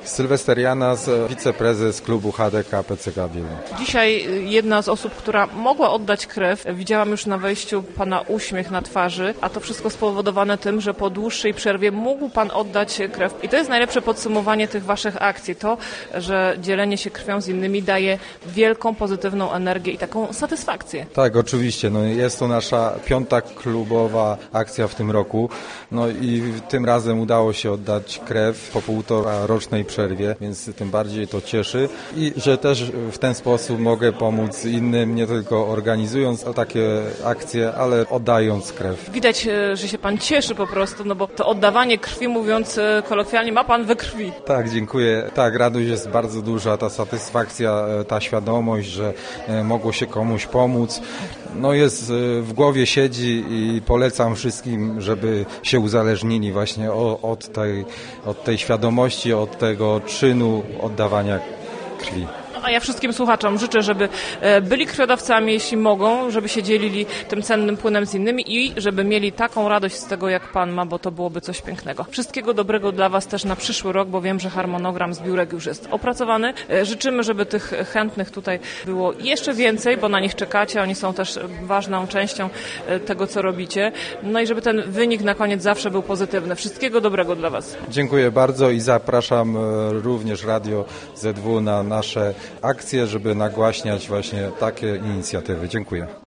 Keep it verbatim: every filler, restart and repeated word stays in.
Sylwester Janas, wiceprezes klubu H D K P C K Wieluń. Dzisiaj jedna z osób, która mogła oddać krew, widziałam już na wejściu pana uśmiech na twarzy, a to wszystko spowodowane tym, że po dłuższej przerwie mógł pan oddać krew. I to jest najlepsze podsumowanie tych waszych akcji. To, że dzielenie się krwią z innymi daje wielką, pozytywną energię i taką satysfakcję. Tak, oczywiście. No jest to nasza piąta klubowa akcja w tym roku. No i tym razem udało się oddać krew po półtora rocznej przerwie, więc tym bardziej to cieszy. I że też w ten sposób mogę pomóc innym, nie tylko organizując takie akcje, ale oddając krew. Widać, że się pan cieszy po prostu, no bo to oddawanie krwi, mówiąc kolokwialnie, ma pan we krwi. Tak, dziękuję. Tak, radość jest bardzo duża, ta satysfakcja, ta świadomość, że mogło się komuś pomóc. No jest w głowie siedzi i polecam wszystkim, żeby się uzależnili właśnie od tej, od tej świadomości, od tego czynu oddawania krwi. A ja wszystkim słuchaczom życzę, żeby byli krwiodawcami, jeśli mogą, żeby się dzielili tym cennym płynem z innymi i żeby mieli taką radość z tego, jak pan ma, bo to byłoby coś pięknego. Wszystkiego dobrego dla was też na przyszły rok, bo wiem, że harmonogram zbiórek już jest opracowany. Życzymy, żeby tych chętnych tutaj było jeszcze więcej, bo na nich czekacie. Oni są też ważną częścią tego, co robicie. No i żeby ten wynik na koniec zawsze był pozytywny. Wszystkiego dobrego dla was. Dziękuję bardzo i zapraszam również Radio Z W na nasze akcje, żeby nagłaśniać właśnie takie inicjatywy. Dziękuję.